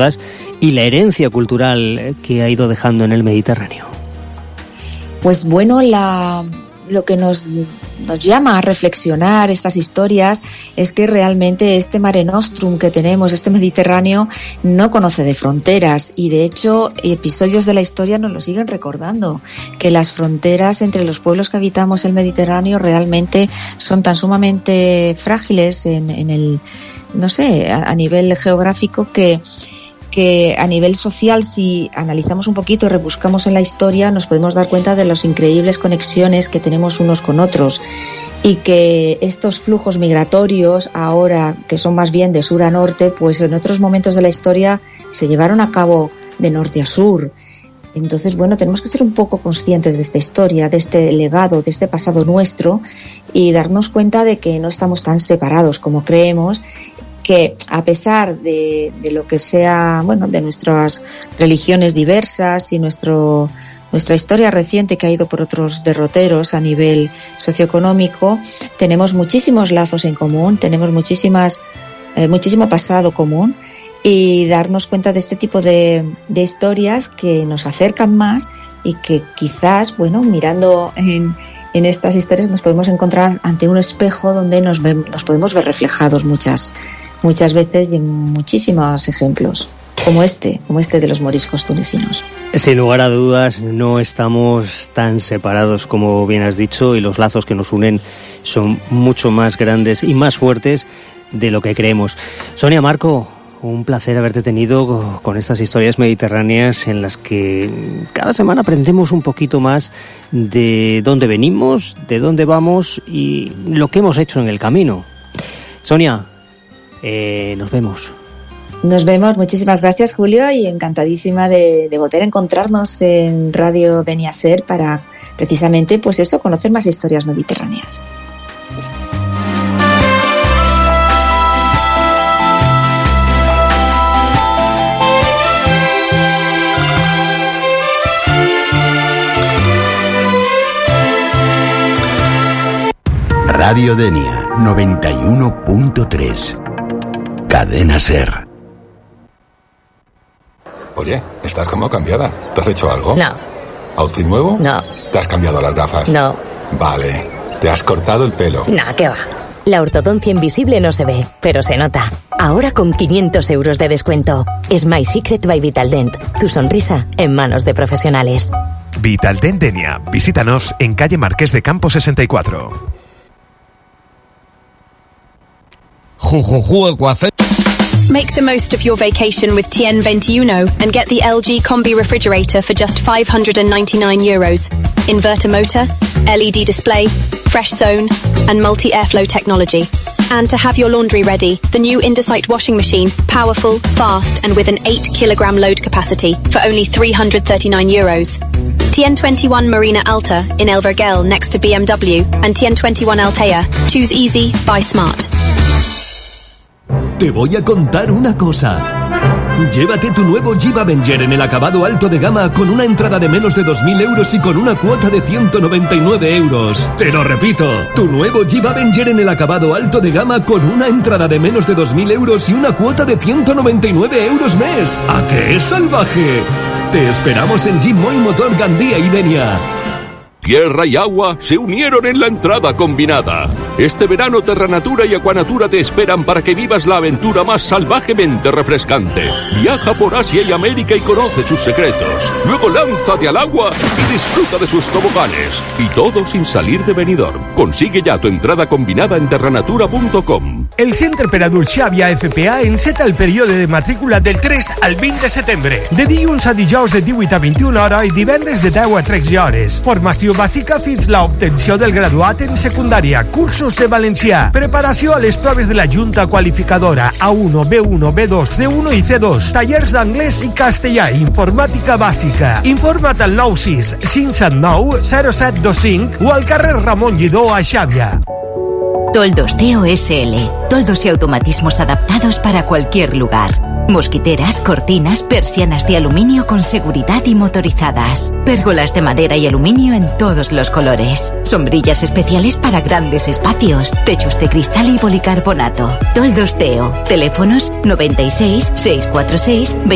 dudas, y la herencia cultural que ha ido dejando en el Mediterráneo. Pues bueno, lo que nos llama a reflexionar estas historias es que realmente este Mare Nostrum que tenemos, este Mediterráneo, no conoce de fronteras, y de hecho episodios de la historia nos lo siguen recordando, que las fronteras entre los pueblos que habitamos el Mediterráneo realmente son tan sumamente frágiles en el, no sé, a nivel geográfico, que a nivel social, si analizamos un poquito y rebuscamos en la historia, nos podemos dar cuenta de las increíbles conexiones que tenemos unos con otros, y que estos flujos migratorios, ahora que son más bien de sur a norte, pues en otros momentos de la historia se llevaron a cabo de norte a sur. Entonces, bueno, tenemos que ser un poco conscientes de esta historia, de este legado, de este pasado nuestro, y darnos cuenta de que no estamos tan separados como creemos, que a pesar de lo que sea, bueno, de nuestras religiones diversas y nuestra historia reciente, que ha ido por otros derroteros a nivel socioeconómico, tenemos muchísimos lazos en común, tenemos muchísimo pasado común, y darnos cuenta de este tipo de historias que nos acercan más, y que quizás, bueno, mirando en estas historias nos podemos encontrar ante un espejo donde nos podemos ver reflejados muchas veces, y en muchísimos ejemplos, como este de los moriscos tunecinos. Sin lugar a dudas, no estamos tan separados como bien has dicho, y los lazos que nos unen son mucho más grandes y más fuertes de lo que creemos. Sonia, Marco, un placer haberte tenido con estas historias mediterráneas en las que cada semana aprendemos un poquito más de dónde venimos, de dónde vamos y lo que hemos hecho en el camino. Sonia, nos vemos. Nos vemos, muchísimas gracias, Julio, y encantadísima de volver a encontrarnos en Radio Denia Ser para precisamente, pues eso, conocer más historias mediterráneas. Radio Denia 91.3. Cadena Ser. Oye, estás como cambiada. ¿Te has hecho algo? No. ¿Outfit nuevo? No. ¿Te has cambiado las gafas? No. Vale. ¿Te has cortado el pelo? No, ¿qué va? La ortodoncia invisible no se ve, pero se nota. Ahora con 500 euros de descuento. Smile Secret by Vitaldent. Tu sonrisa en manos de profesionales. Vitaldent Denia. Visítanos en calle Marqués de Campo 64. Make the most of your vacation with TN21 and get the LG Combi refrigerator for just €599. Inverter motor, LED display, fresh zone, and multi-airflow technology. And to have your laundry ready, the new Indesight washing machine, powerful, fast, and with an 8-kilogram load capacity for only €339. TN21 Marina Alta in El Vergel next to BMW, and TN21 Altea. Choose easy, buy smart. Te voy a contar una cosa. Llévate tu nuevo Jeep Avenger en el acabado alto de gama con una entrada de menos de 2.000 euros y con una cuota de 199 euros. Te lo repito, tu nuevo Jeep Avenger en el acabado alto de gama con una entrada de menos de 2.000 euros y una cuota de 199 euros mes. ¿A qué es salvaje? Te esperamos en Jeep Moy Motor Gandía y Denia. Tierra y agua se unieron en la entrada combinada. Este verano Terranatura y Aquanatura te esperan para que vivas la aventura más salvajemente refrescante. Viaja por Asia y América y conoce sus secretos. Luego lánzate al agua y disfruta de sus toboganes. Y todo sin salir de Benidorm. Consigue ya tu entrada combinada en terranatura.com. El Centre per Adults Xàbia FPA enceta el període de matrícula del 3 al 20 de setembre. De dilluns a dijous de 18 a 21 hores i divendres de 10 a 13 hores. Formació bàsica fins l'obtenció del graduat en secundària, cursos de valencià, preparació a les proves de la Junta Qualificadora A1, B1, B2, C1 i C2, tallers d'anglès i castellà, informàtica bàsica. Informa't al 96 579 0725 o al carrer Ramon Lledó a Xàbia. Toldos Teo SL. Toldos y automatismos adaptados para cualquier lugar. Mosquiteras, cortinas, persianas de aluminio con seguridad y motorizadas. Pérgolas de madera y aluminio en todos los colores. Sombrillas especiales para grandes espacios. Techos de cristal y policarbonato. Toldos Teo. Teléfonos 96 646